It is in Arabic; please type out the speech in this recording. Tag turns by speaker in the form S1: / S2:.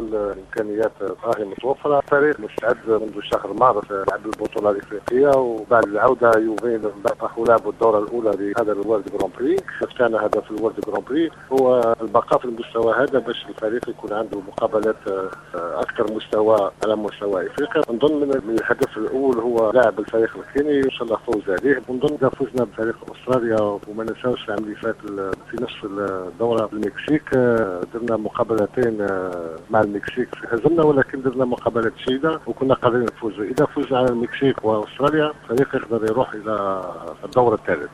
S1: الامكانيات راهي متوفره. الفريق مستعد منذ شهر مارس لعب البطوله الافريقيه، وبعد العوده يومين راحوا لعبوا الدوره الاولى لهذا الورد جران بري. هدفنا هدف الورد جران بري هو البقاء في المستوى هذا باش الفريق يكون عنده مقابلات اكثر مستوى على مستوى افريقيا. نظن من الهدف الاول هو لاعب الفريق الكيني ان شاء الله فوز عليه. نظن اذا فزنا بفريق استراليا، وما ننساوش العام اللي فات في نصف الدوره في المكسيك درنا مقابلتين مع المكسيك هزمنا، ولكن درنا مقابلات جيده وكنا قادرين نفوزوا. اذا فزنا على المكسيك واستراليا الفريق يقدر يروح الى الدور الثالث.